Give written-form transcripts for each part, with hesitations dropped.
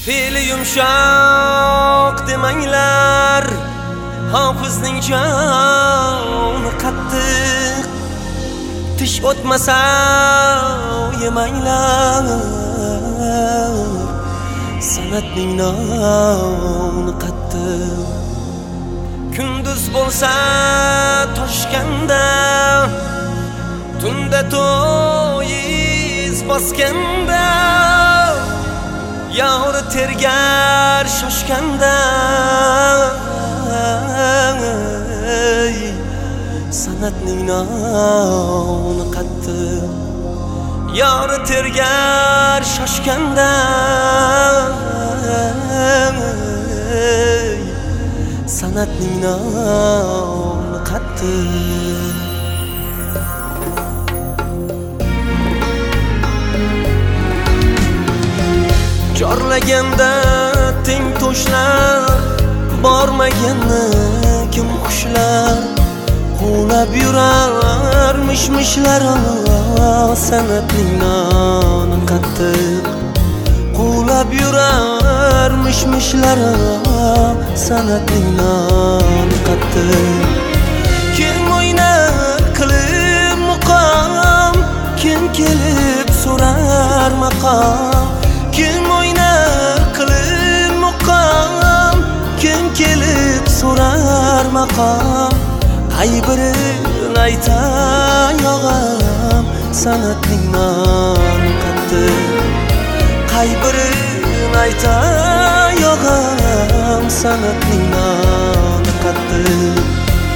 Fe'li yumshoq demanglar, hofizning joni qattiq. Tish o'tmasa yemanglar, san'atning noni qattiq. Kunduz bo'lsa Toshkanda, tunda to'yiz bosganda, yori tergar shoshganda, san'atning noni qattiq. Yori tergar shoshganda, san'atning noni qattiq. Chorlaganda teng to'shlar, bormaganda kim xushlar. Quvlab yurar mishmishlar, san'atning noni qattiq. Quvlab yurar mishmishlar, san'atning noni qattiq. Kim o'ynar qilib muqam, kim kelib so'rar maqom. Kim o'ynar qilib muqam, kim kelib so'rar maqom. Qaybirin aytay og'am, san'atning noni qattiq. Qaybirin aytay og'am, san'atning noni qattiq.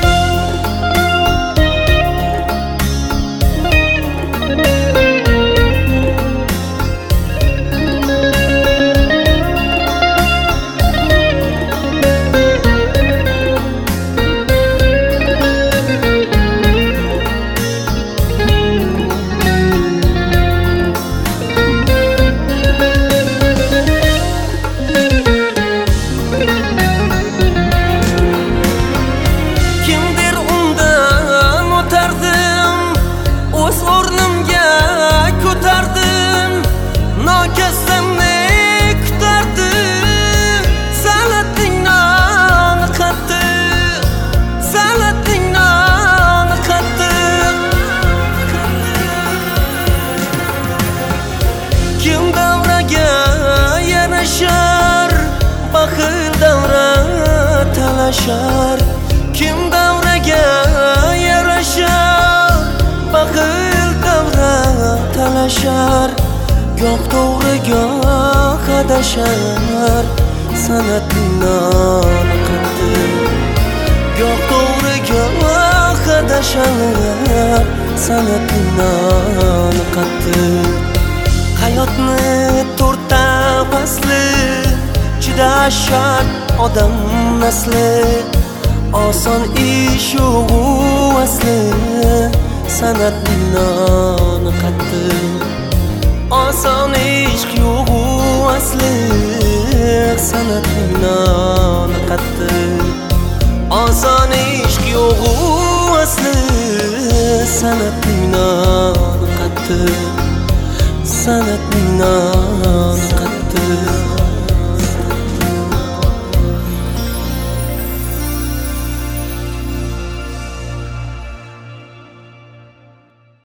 Kim davraga yarashar, baxil davra talashar. Kim davraga yarashar, baxil davra talashar. Goh to'g'ri goh adashar, san'atning noni qattiq. Goh to'g'ri goh adashar, san'atning noni qattiq. Hayotni to'rtta fasli, chidashar odam nasli. Oson ish yo'q asli, san'atning noni qattiq. Oson ish yo'q asli, san'atning noni qattiq. Oson ish yo'q asli, san'atning noni qattiq. San'atning noni qattiq.